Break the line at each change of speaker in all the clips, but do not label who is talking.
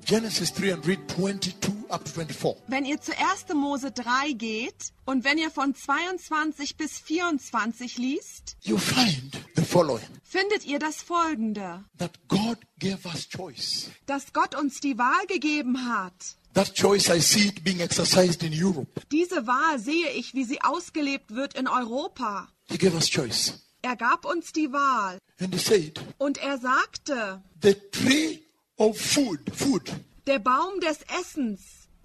Genesis 3 and read 22 up to 24.
Wenn ihr zu 1. Mose 3 geht und wenn ihr von 22 bis 24 liest,
You find the following.
findet ihr das Folgende,
That God gave us choice.
dass Gott uns die Wahl gegeben hat.
That choice, I see it being exercised in Europe.
Diese Wahl sehe ich, wie sie ausgelebt wird in Europa.
He gave us choice.
Er gab uns die Wahl
And he said,
und er sagte,
the tree of food,
der Baum des Essens,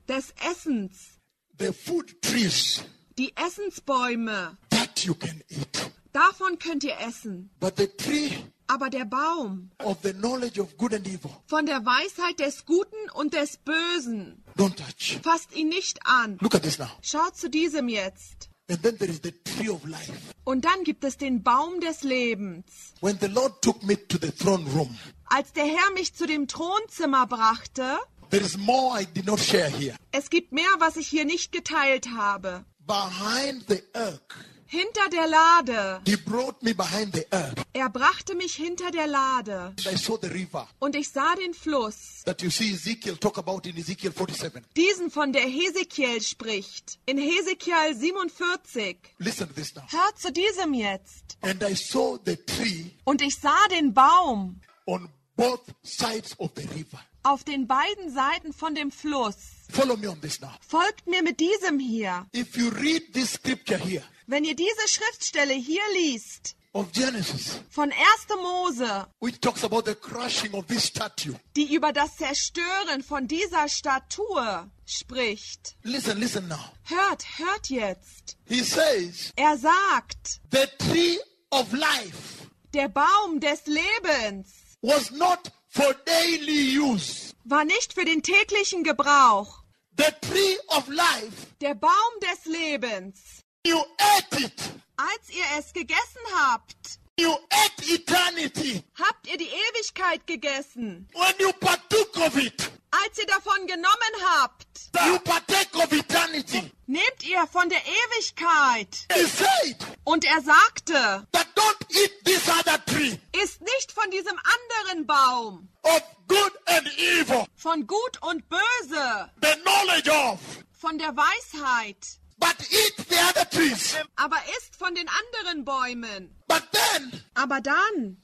the food trees
die Essensbäume,
that you can eat.
davon könnt ihr essen.
But the tree
Aber der Baum
of the knowledge of good and evil,
von der Weisheit des Guten und des Bösen,
don't touch.
fasst ihn nicht an.
Look at this now.
Schaut zu diesem jetzt.
And then there is the tree of life.
Und dann gibt es den Baum des Lebens.
When the Lord took me to the throne room,
Als der Herr mich zu dem Thronzimmer brachte,
there is more I did not share here.
es gibt mehr, was ich hier nicht geteilt habe.
Behind the ark,
Hinter der Lade.
he brought me behind the ark.
Er brachte mich hinter der Lade.
And I saw the river
Und ich sah den Fluss,
that you see Ezekiel talk about in Ezekiel 47.
diesen von der Hesekiel spricht. In Hesekiel 47.
Listen to this now.
Hört zu diesem jetzt.
And I saw the tree
Und ich sah den Baum
on both sides of the river.
auf den beiden Seiten von dem Fluss.
Follow me on this now.
Folgt mir mit diesem hier.
If you read this scripture here
Wenn ihr diese Schriftstelle hier liest,
of Genesis,
von 1. Mose,
which talks about the crushing of this statue,
die über das Zerstören von dieser Statue spricht.
listen now.
Hört jetzt.
He says,
Er sagt,
the tree of life
der Baum des Lebens
was not for daily use.
war nicht für den täglichen Gebrauch.
The tree of life,
Der Baum des Lebens,
you ate it.
als ihr es gegessen habt,
You ate eternity.
habt ihr die Ewigkeit gegessen.
When you partook of it,
Als ihr davon genommen habt,
you partake of eternity.
nehmt ihr von der Ewigkeit.
He said
Und er sagte,
that don't eat this other tree
isst nicht von diesem anderen Baum,
of good and evil,
von Gut und Böse,
the knowledge of,
von der Weisheit,
but eat the other trees.
aber isst von den anderen Bäumen.
But then
Aber dann,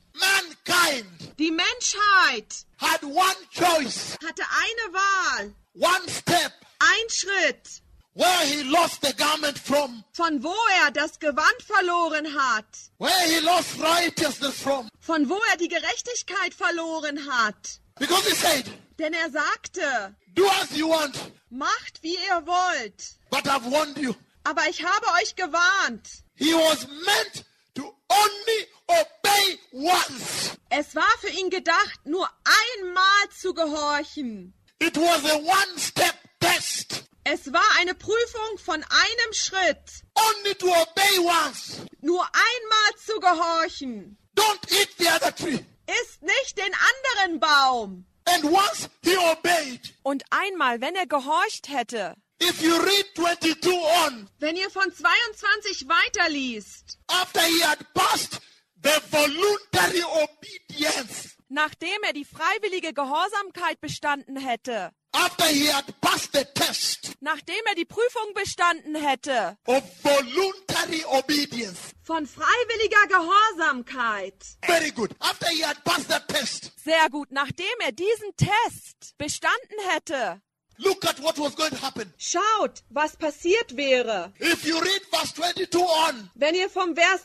mankind
die Menschheit
had one choice,
hatte eine Wahl,
one step,
ein Schritt,
where he lost the garment from,
von wo er das Gewand verloren hat,
where he lost righteousness from.
von wo er die Gerechtigkeit verloren hat.
Because he said,
Denn er sagte,
do as you want,
macht wie ihr wollt,
but I've warned you.
aber ich habe euch gewarnt.
He was meant to only obey once.
Es war für ihn gedacht, nur einmal zu gehorchen.
It was a one-step test.
Es war eine Prüfung von einem Schritt,
Only to obey once.
nur einmal zu gehorchen.
Don't eat the other tree.
Isst nicht den anderen Baum.
And once he obeyed,
Und einmal, wenn er gehorcht hätte,
if you read 22 on,
wenn ihr von 22 weiterliest,
after he had passed the voluntary obedience,
nachdem er die freiwillige Gehorsamkeit bestanden hätte,
after he had passed the test
nachdem er die Prüfung bestanden hätte,
of voluntary obedience,
von freiwilliger Gehorsamkeit,
very good. After he had passed that test,
sehr gut, nachdem er diesen Test bestanden hätte,
look at what was going to happen.
schaut, was passiert wäre,
If you read verse 22 on,
wenn ihr vom Vers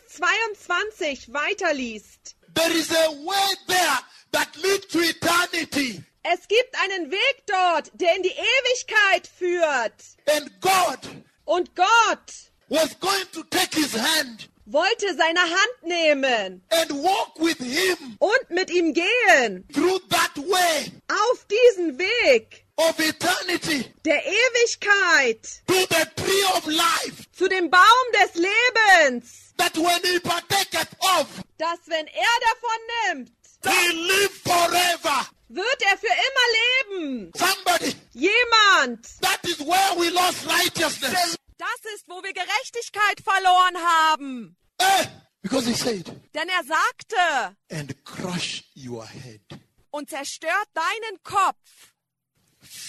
22 weiterliest.
there is a way there that leads to eternity.
Es gibt einen Weg dort, der in die Ewigkeit führt.
And God
Und Gott
was going to take his hand
wollte seine Hand nehmen
and walk with him
und mit ihm gehen
through that way
auf diesen Weg
of eternity
der Ewigkeit
to the tree of life,
zu dem Baum des Lebens,
that when he partaketh of,
dass wenn er davon nimmt,
he live forever.
wird er für immer leben.
Somebody,
Jemand.
that is where we lost righteousness.
Das ist, wo wir Gerechtigkeit verloren haben.
Because he said,
Denn er sagte,
and crush your head.
und zerstört deinen Kopf.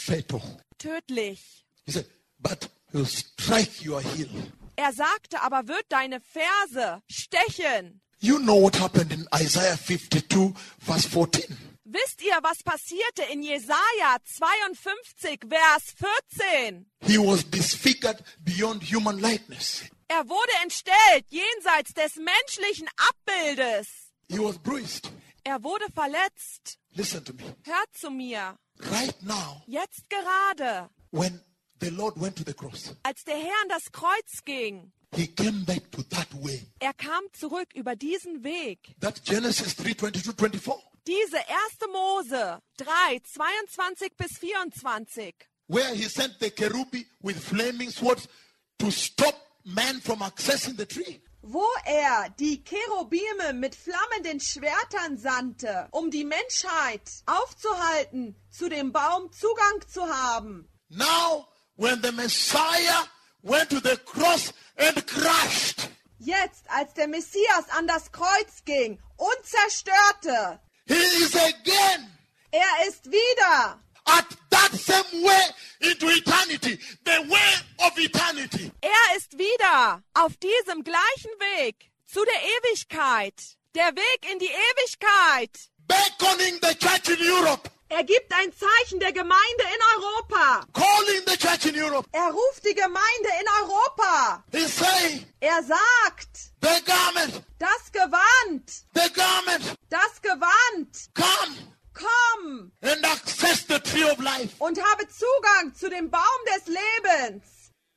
fatal.
tödlich.
He said, but he'll strike your heel.
Er sagte, aber wird deine Ferse stechen.
You know what happened in Isaiah 52, verse 14.
Wisst ihr, was passierte in Jesaja 52, Vers 14?
He was disfigured beyond human likeness.
Er wurde entstellt jenseits des menschlichen Abbildes.
He was bruised.
Er wurde verletzt.
Listen to me.
Hört zu mir.
Right now,
Jetzt gerade,
when the Lord went to the cross,
als der Herr an das Kreuz ging,
he came back to that way.
er kam zurück über diesen Weg.
That Genesis 3, 22, 24.
Diese 1. Mose 3, 22 bis 24,
Where he sent the cherubim with flaming swords to stop man from accessing the tree.
wo er die Cherubime mit flammenden Schwertern sandte, um die Menschheit aufzuhalten, zu dem Baum Zugang zu haben.
Now, when the Messiah went to the cross and crashed,
Jetzt, als der Messias an das Kreuz ging und zerstörte,
he is again
er ist wieder
at that same way into eternity, the way of eternity.
Er ist wieder auf diesem gleichen Weg zu der Ewigkeit. Der Weg in die Ewigkeit.
Beckoning the church in Europe,
Er gibt ein Zeichen der Gemeinde in Europa.
calling the church in Europe.
Er ruft die Gemeinde in Europa.
He's saying,
Er sagt,
the garment,
das Gewand,
the garment,
das Gewand,
come
komm
and access the tree of life.
und habe Zugang zu dem Baum des Lebens.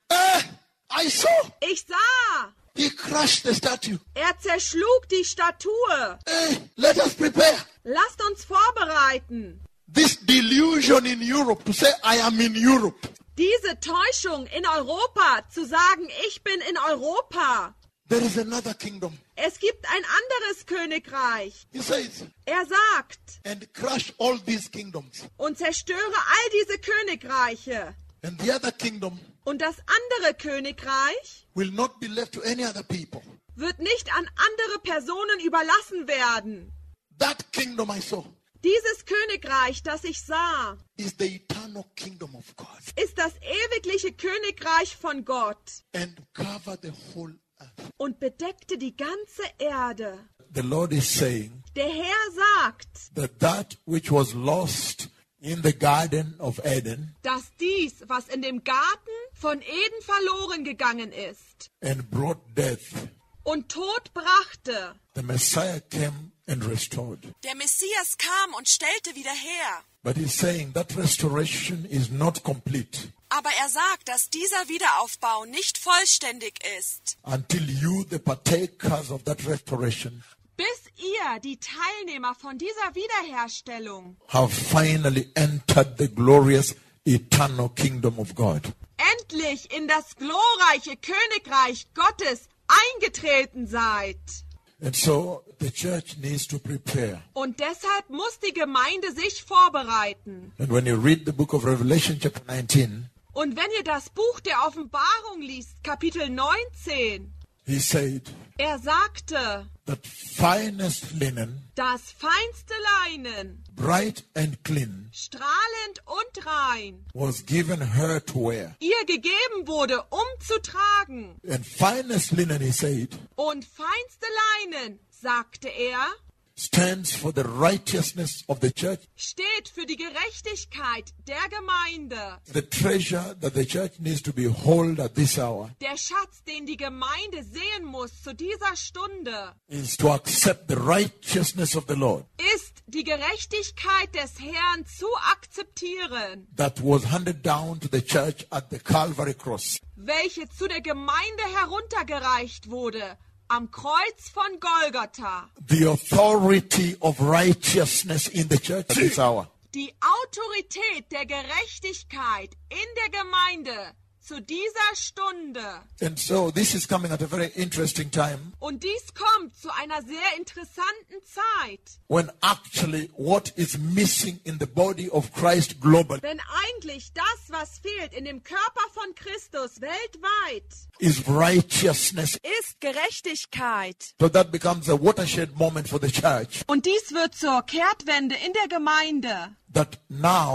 I saw.
Ich sah,
He crushed the statue.
er zerschlug die Statue.
Let us prepare.
Lasst uns vorbereiten.
This delusion in Europe to say, I am in Europe.
Diese Täuschung in Europa, zu sagen, ich bin in Europa.
There is another kingdom.
Es gibt ein anderes Königreich.
He says,
Er sagt,
and crush all these kingdoms.
und zerstöre all diese Königreiche.
And the other kingdom
Und das andere Königreich
will not be left to any other people.
wird nicht an andere Personen überlassen werden.
That kingdom I saw
Dieses Königreich, das ich sah,
is the eternal kingdom of God
ist das ewigliche Königreich von Gott
and cover the whole earth.
und bedeckte die ganze Erde.
The Lord is saying
Der Herr sagt,
that which was lost in the Garden of Eden
dass dies, was in dem Garten von Eden verloren gegangen ist
and brought death,
und Tod brachte,
the Messiah came and restored.
der Messias kam und stellte wieder her.
But he's saying that restoration is not complete
Aber er sagt, dass dieser Wiederaufbau nicht vollständig ist,
until you, the partakers of that restoration,
bis ihr, die Teilnehmer von dieser Wiederherstellung,
have finally entered the glorious eternal kingdom of God.
endlich in das glorreiche Königreich Gottes eingetreten seid.
And so the church needs to prepare.
Und deshalb muss die Gemeinde sich vorbereiten.
And when you read the book of Revelation chapter 19,
Und wenn ihr das Buch der Offenbarung liest, Kapitel 19,
he said
er sagte,
that finest linen,
das feinste Leinen,
bright and clean,
strahlend und rein,
was given her to wear.
ihr gegeben wurde, zu tragen.
And finest linen, he said,
Und feinste Leinen, sagte er,
stands for the righteousness of the church,
steht für die Gerechtigkeit der Gemeinde.
the treasure that the church needs to behold at this hour.
Der Schatz, den die Gemeinde sehen muss zu dieser Stunde,
Is to accept the righteousness of the Lord
ist die Gerechtigkeit des Herrn zu akzeptieren,
that was handed down to the church at the Calvary cross.
welche zu der Gemeinde heruntergereicht wurde am Kreuz von Golgatha.
The authority of righteousness in the church at this hour.
Die Autorität der Gerechtigkeit in der Gemeinde zu dieser Stunde.
And so this is coming at a very interesting time
Und dies kommt zu einer sehr interessanten Zeit,
when actually what is missing in the body of Christ globally
wenn eigentlich das, was fehlt in dem Körper von Christus weltweit,
is righteousness.
ist Gerechtigkeit.
So that becomes a watershed moment for the church,
Und dies wird zur Kehrtwende in der Gemeinde,
that now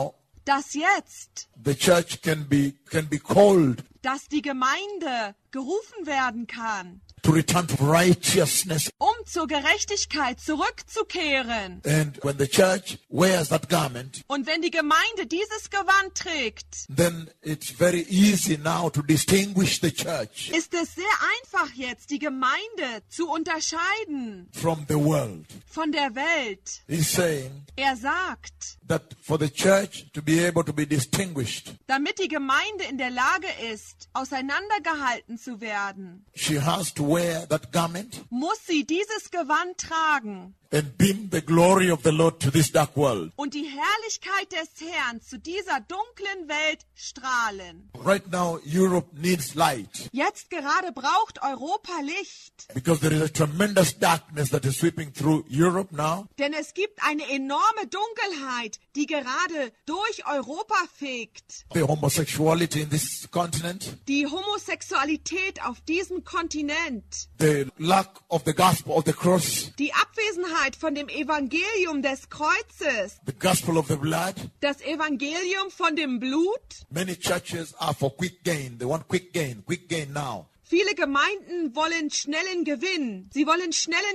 dass jetzt,
the church can be called
dass die Gemeinde gerufen werden kann,
to return to righteousness.
zur Gerechtigkeit zurückzukehren.
And when the church wears that garment,
Und wenn die Gemeinde dieses Gewand trägt,
then it's very easy now to distinguish the church
ist es sehr einfach jetzt, die Gemeinde zu unterscheiden
from the world.
von der Welt.
He's saying
Er sagt,
that for the church to be able to be distinguished,
damit die Gemeinde in der Lage ist, auseinandergehalten zu werden,
she has to wear that garment
muss sie dieses Gewand tragen
and beam the glory of the Lord to this dark world.
und die Herrlichkeit des Herrn zu dieser dunklen Welt strahlen.
Right now, Europe needs light
Jetzt gerade braucht Europa Licht,
because there is a tremendous darkness that is sweeping through Europe now.
denn es gibt eine enorme Dunkelheit, die gerade durch Europa fegt.
The homosexuality in this continent,
Die Homosexualität auf diesem Kontinent,
the lack of the gospel of the cross,
die Abwesenheit von dem Evangelium des Kreuzes,
the gospel of the blood.
das Evangelium von dem Blut.
Many churches are for quick gain. They want quick gain now.
Viele Gemeinden wollen schnellen Gewinn. Sie wollen schnellen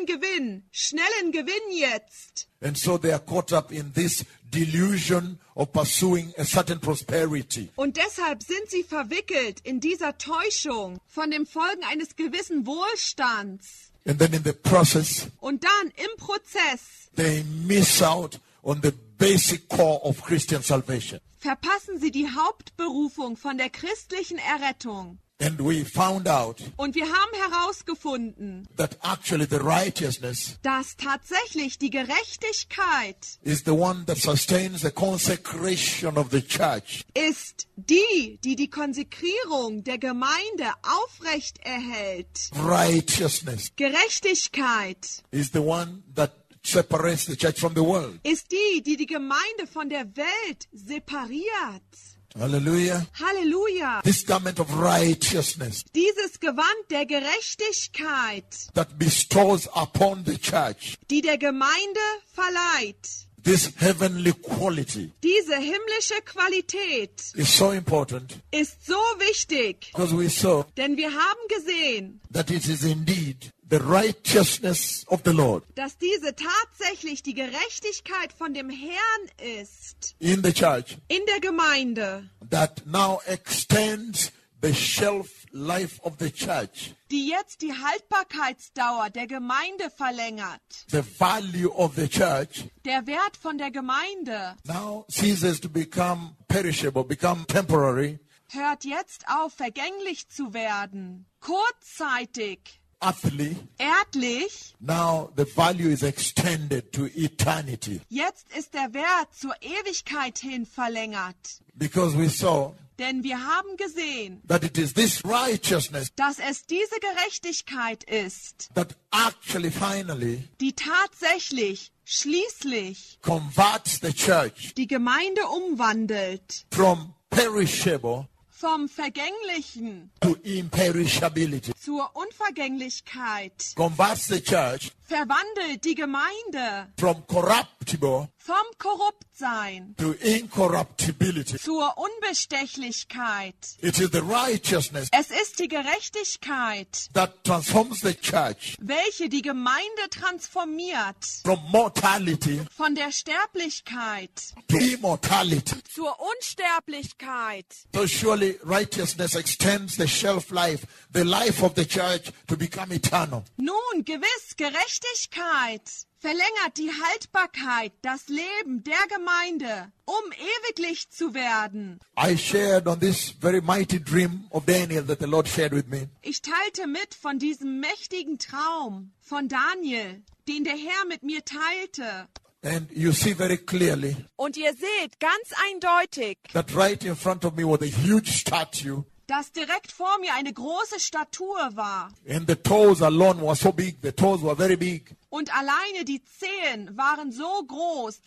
Gewinn jetzt.
And so they are caught up in this delusion of pursuing a certain prosperity.
Und deshalb sind sie verwickelt in dieser Täuschung von dem Folgen eines gewissen Wohlstands.
And then in the process,
Und dann im Prozess
they miss out on the basic core of Christian salvation.
verpassen sie die Hauptberufung von der christlichen Errettung.
And we found out
Und wir haben herausgefunden,
that actually the righteousness
dass tatsächlich die Gerechtigkeit
is the one that sustains the consecration of the church.
ist die, die die Konsekrierung der Gemeinde aufrecht erhält.
Righteousness
Gerechtigkeit
is the one that separates the church from the world.
ist die, die die Gemeinde von der Welt separiert.
Hallelujah.
Halleluja!
This garment of righteousness
Dieses Gewand der Gerechtigkeit,
that bestows upon the church
die der Gemeinde verleiht,
this heavenly quality
diese himmlische Qualität
is so important
ist so wichtig,
because we saw
denn wir haben gesehen,
that it is indeed the righteousness of the Lord
dass diese tatsächlich die Gerechtigkeit von dem Herrn ist
in the church
in der Gemeinde,
that now extends the shelf life of the church,
die jetzt die Haltbarkeitsdauer der Gemeinde verlängert.
the value of the church
Der Wert von der Gemeinde
now ceases to become perishable, become temporary,
hört jetzt auf, vergänglich zu werden, kurzzeitig,
earthly.
erdlich.
Now the value is extended to eternity
Jetzt ist der Wert zur Ewigkeit hin verlängert.
because we saw
Denn wir haben gesehen,
that it is this righteousness
dass es diese Gerechtigkeit ist,
that actually finally
die tatsächlich, schließlich
converts the church
die Gemeinde umwandelt
from perishable
vom Vergänglichen
to imperishability.
zur Unvergänglichkeit,
Converts the church
verwandelt die Gemeinde
from corruptible
vom Korruptsein
to incorruptibility.
zur Unbestechlichkeit.
It is the righteousness
Es ist die Gerechtigkeit,
that transforms the church
welche die Gemeinde transformiert
from mortality
von der Sterblichkeit
to immortality.
zur Unsterblichkeit.
So surely righteousness extends the shelf life, the life of the church to become eternal.
Nun, gewiss, Gerechtigkeit verlängert die Haltbarkeit, das Leben der Gemeinde, um ewiglich zu werden.
I shared on this very mighty dream of Daniel that the Lord shared with me.
Ich teilte mit von diesem mächtigen Traum von Daniel, den der Herr mit mir teilte.
And you see very clearly
Und ihr seht ganz eindeutig,
that right in front of me was a huge statue,
dass direkt vor mir eine große Statue war.
and the toes alone were so big. The toes were very big.
Und alleine die Zehen waren so groß,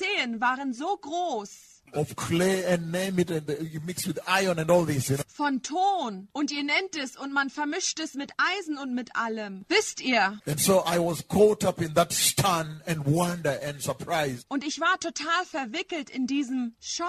Of clay and name it, and you mix with iron and all this. You know?
von Ton. Und ihr nennt es und man vermischt es mit Eisen und mit allem. Wisst ihr?
And so I was caught up in that stun and wonder and surprise.
Und ich war total verwickelt in diesem Schock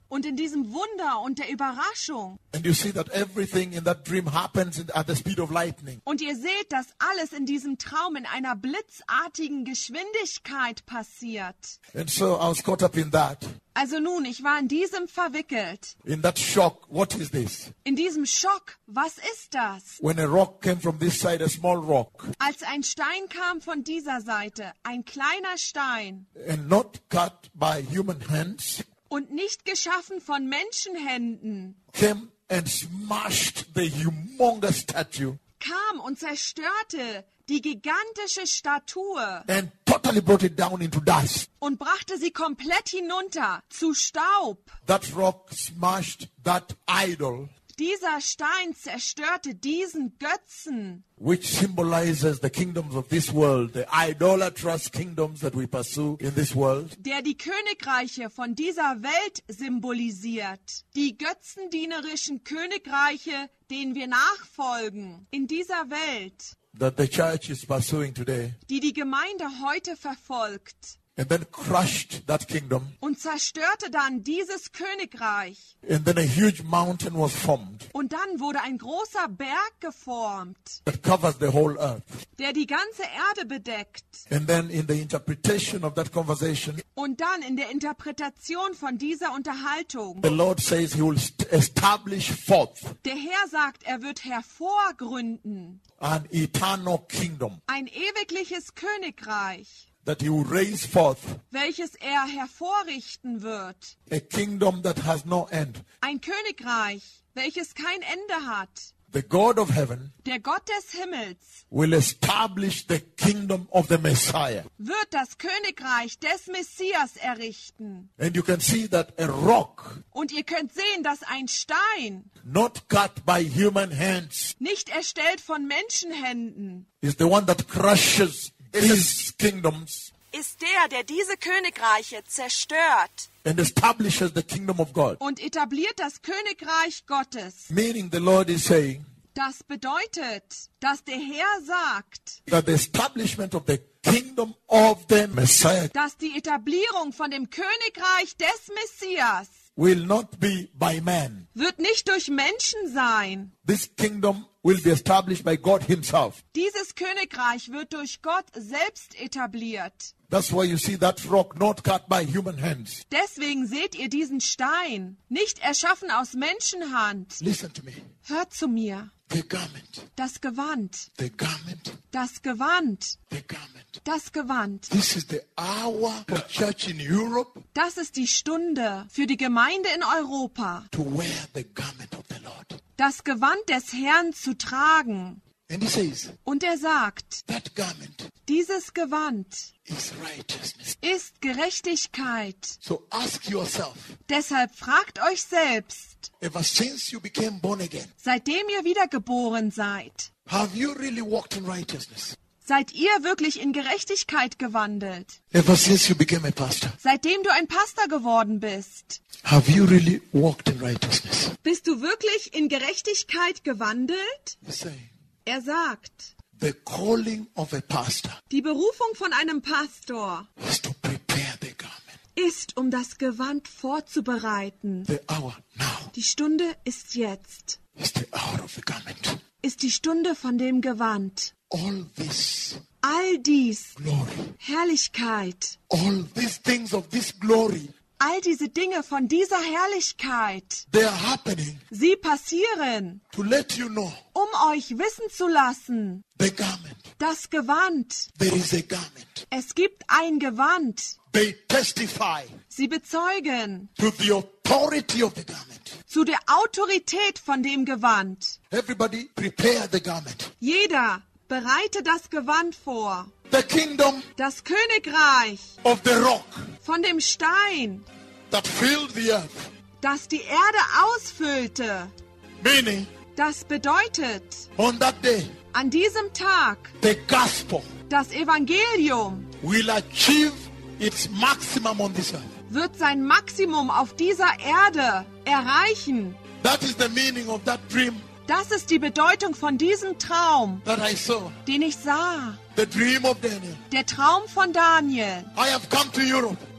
und in diesem Wunder und der Überraschung.
And you see that everything in that dream happens at the speed of lightning.
Und ihr seht, dass alles in diesem Traum in einer blitzartigen Geschwindigkeit passiert.
And so I was caught up in that.
Also nun, ich war in diesem verwickelt.
In that shock, what is this?
In diesem Schock, was ist das?
When a rock came from this side, a small rock,
Als ein Stein kam von dieser Seite, ein kleiner Stein,
and not cut by human hands,
und nicht geschaffen von Menschenhänden,
came and smashed the humongous statue
kam und zerstörte die gigantische Statue
and totally brought it down into dust.
und brachte sie komplett hinunter zu Staub.
That rock smashed that idol,
Dieser Stein zerstörte diesen Götzen,
which symbolizes the kingdoms of this world, the idolatrous kingdoms that we pursue in this world.
der die Königreiche von dieser Welt symbolisiert. Die götzendienerischen Königreiche, denen wir nachfolgen in dieser Welt,
That the church is pursuing today,
die die Gemeinde heute verfolgt.
and then crushed that kingdom,
Und zerstörte dann dieses Königreich.
and then a huge mountain was formed
Und dann wurde ein großer Berg geformt,
that covers the whole earth.
der die ganze Erde bedeckt.
And then in the interpretation of that conversation,
Und dann in der Interpretation von dieser Unterhaltung,
the Lord says he will establish forth
der Herr sagt, er wird hervorgründen
an eternal kingdom,
ein ewigliches Königreich,
that he will raise forth
welches er hervorrichten wird.
a kingdom that has no end.
Ein Königreich, welches kein Ende hat.
The God of heaven
Der Gott des Himmels
will establish the kingdom of the Messiah.
wird das Königreich des Messias errichten.
And you can see that a rock,
Und ihr könnt sehen, dass ein Stein,
not cut by human hands,
nicht erstellt von Menschenhänden,
is the one that crushes these kingdoms
ist der diese Königreiche zerstört
and establishes the kingdom of God.
und etabliert das Königreich Gottes.
Meaning the Lord is saying
Das bedeutet, dass der Herr sagt,
that the establishment of the kingdom of the Messiah
dass die Etablierung von dem Königreich des Messias
will not be by man.
wird nicht durch Menschen sein.
This kingdom will be established by God himself.
Dieses Königreich wird durch Gott selbst etabliert.
That's why you see that rock not cut by human hands.
Deswegen seht ihr diesen Stein, nicht erschaffen aus Menschenhand.
Listen to me.
Hört zu mir.
The garment,
Das Gewand,
the garment,
das Gewand,
the garment.
das Gewand.
This is the hour for church in Europe
Das ist die Stunde für die Gemeinde in Europa,
to wear the garment of the Lord.
das Gewand des Herrn zu tragen.
And he says,
Und er sagt,
that garment
dieses Gewand
is righteousness.
ist Gerechtigkeit.
So ask yourself,
Deshalb fragt euch selbst,
ever since you became born again,
seitdem ihr wiedergeboren seid,
have you really walked in righteousness?
seid ihr wirklich in Gerechtigkeit gewandelt?
Ever since you became a pastor,
Seitdem du ein Pastor geworden bist,
have you really walked in righteousness?
bist du wirklich in Gerechtigkeit gewandelt?
He's saying,
Er sagt,
the calling of a pastor
die Berufung von einem Pastor
is to prepare the garment.
ist, um das Gewand vorzubereiten.
The hour now
Die Stunde ist jetzt,
is the hour of the garment.
ist die Stunde von dem Gewand.
All this
All dies,
glory,
Herrlichkeit,
all these things of this glory,
all diese Dinge von dieser Herrlichkeit,
they are happening
sie passieren,
to let you know
um euch wissen zu lassen,
the garment.
das Gewand.
There is a garment.
Es gibt ein Gewand.
They testify
Sie bezeugen
to the authority of the garment.
zu der Autorität von dem Gewand.
Everybody prepare the garment.
Jeder bereite das Gewand vor.
The kingdom
Das Königreich
of the rock
von dem Stein,
that filled the earth.
das die Erde ausfüllte.
Meaning,
Das bedeutet,
on that day,
an diesem Tag
the gospel
das Evangelium
will achieve its maximum on this earth.
wird sein Maximum auf dieser Erde erreichen.
That is the meaning of that dream
Das ist die Bedeutung von diesem Traum,
that I saw.
den ich sah.
The dream of Daniel.
Der Traum von Daniel.
I have come to Europe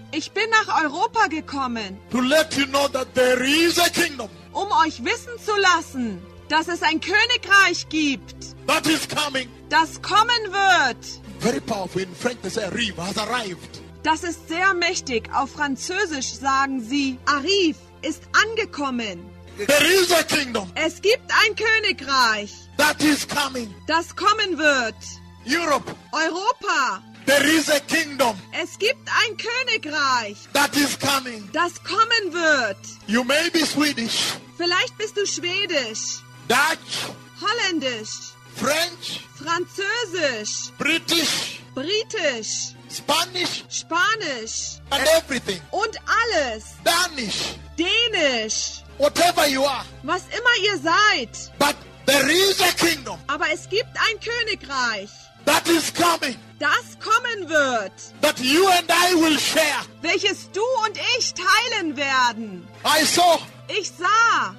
Ich bin nach Europa gekommen,
to let you know that there is a kingdom
um euch wissen zu lassen, dass es ein Königreich gibt,
that is coming.
das kommen wird.
Very powerful. In French they say arrive, has arrived.
Das ist sehr mächtig. Auf Französisch sagen sie, arrive, ist angekommen.
There is a kingdom
Es gibt ein Königreich,
that is coming.
das kommen wird.
Europe,
Europa,
there is a kingdom
es gibt ein Königreich,
that is coming.
das kommen wird.
You may be Swedish,
Vielleicht bist du Schwedisch,
Dutch,
Holländisch,
French,
Französisch,
British,
Britisch,
Spanish,
Spanisch
and everything.
und alles.
Danish,
Dänisch,
whatever you are.
was immer ihr seid.
But there is a kingdom
Aber es gibt ein Königreich,
that is coming
das kommen wird,
that you and I will share.
welches du und ich teilen werden.
I saw
Ich sah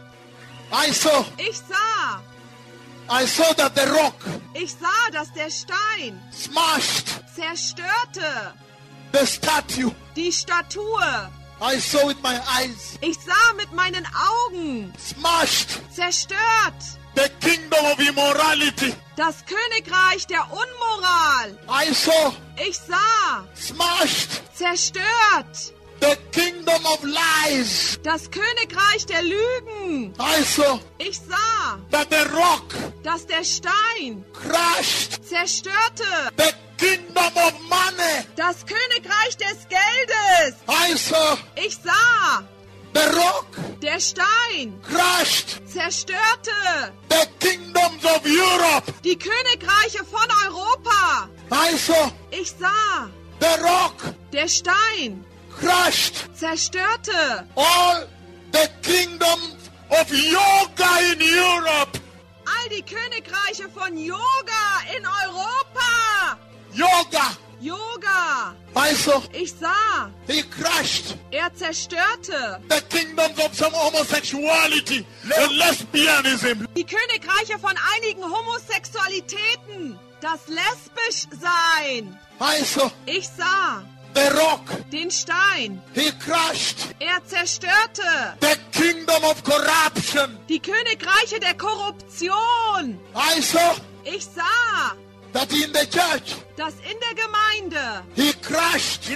that the rock
Ich sah, dass der Stein
smashed
zerstörte
the statue.
die Statue.
I saw with my eyes.
Ich sah mit meinen Augen
Smashed
zerstört
the kingdom of immorality.
das Königreich der Unmoral.
I saw
Ich sah
smashed
zerstört
the kingdom of lies.
das Königreich der Lügen.
I saw
Ich sah,
that the rock
dass der Stein
crushed
zerstörte
the kingdom of money.
das Königreich des Geldes.
I saw
Ich sah,
the rock
der Stein
crushed
zerstörte
the kingdoms of Europe.
die Königreiche von Europa.
I saw
Ich sah,
the rock
der Stein
crushed
zerstörte
all the kingdoms of yoga in Europe.
all die Königreiche von Yoga in Europa.
Yoga.
Yoga.
I saw
Ich sah,
he crushed
zerstörte
the kingdoms of some homosexuality and lesbianism.
die Königreiche von einigen Homosexualitäten, das Lesbischsein.
I saw
Ich sah
the rock.
den Stein.
He crushed
Zerstörte
the kingdom of corruption.
die Königreiche der Korruption.
I saw
Ich sah,
that in the church
dass in der Gemeinde
he crushed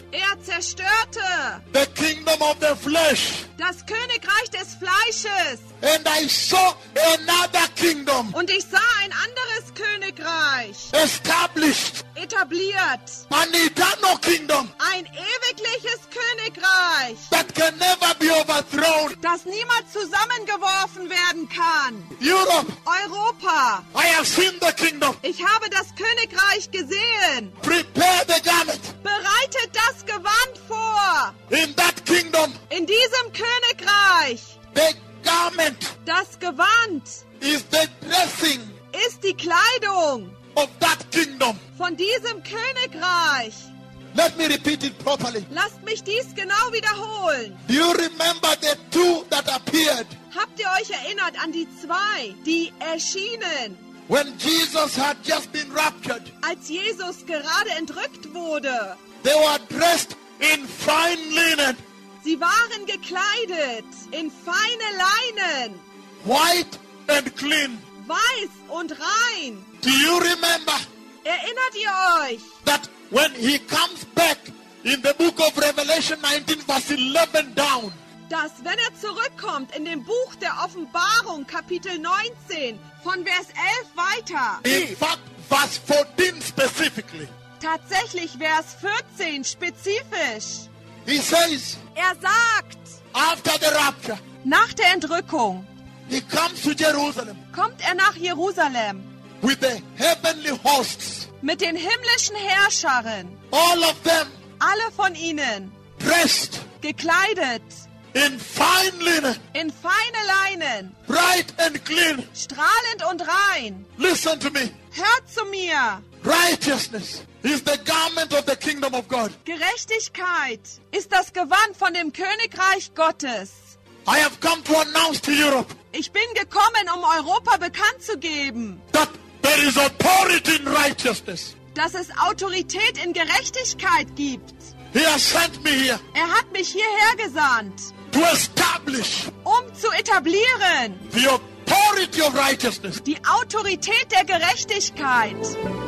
zerstörte
the kingdom of the flesh.
das Königreich des Fleisches.
And I saw another kingdom
Und ich sah ein anderes Königreich
established,
etabliert.
an eternal kingdom
Ein ewigliches Königreich,
that can never be overthrown.
das niemals zusammengeworfen werden kann.
Europe,
Europa.
I have seen the kingdom.
Ich habe das Königreich gesehen.
Prepare the garment.
Bereitet das Gewand vor.
In that kingdom,
In diesem Königreich.
the garment
Das Gewand
is the dressing
ist die Kleidung
of that kingdom.
von diesem Königreich.
Let me repeat it properly.
Lasst mich dies genau wiederholen.
Do you remember the two that appeared
Habt ihr euch erinnert an die zwei, die erschienen,
when Jesus had just been raptured?
als Jesus gerade entrückt wurde?
They were dressed in fine linen,
Sie waren gekleidet in feine Leinen,
white and clean.
weiß und rein.
Do you remember
Erinnert ihr euch,
that when he comes back in the book of Revelation 19 verse 11 down,
dass wenn er zurückkommt in dem Buch der Offenbarung, Kapitel 19, von Vers 11 weiter,
in fact verse 14 specifically,
tatsächlich Vers 14 spezifisch,
he says
er sagt,
after the rapture,
nach der Entrückung
he comes to Jerusalem
kommt er nach Jerusalem
with the heavenly hosts,
mit den himmlischen Herrscharen,
all of them
alle von ihnen
dressed
gekleidet
in fine linen,
in feine Leinen,
bright and clean.
strahlend und rein.
Listen to me.
Hört zu mir.
Righteousness is the garment of the kingdom of God.
Gerechtigkeit ist das Gewand von dem Königreich Gottes.
I have come to announce to Europe
Ich bin gekommen, um Europa bekannt zu geben,
that there is authority in righteousness.
dass es Autorität in Gerechtigkeit gibt.
He has sent me here
Er hat mich hierher gesandt,
to establish
zu etablieren
the authority of righteousness.
die Autorität der Gerechtigkeit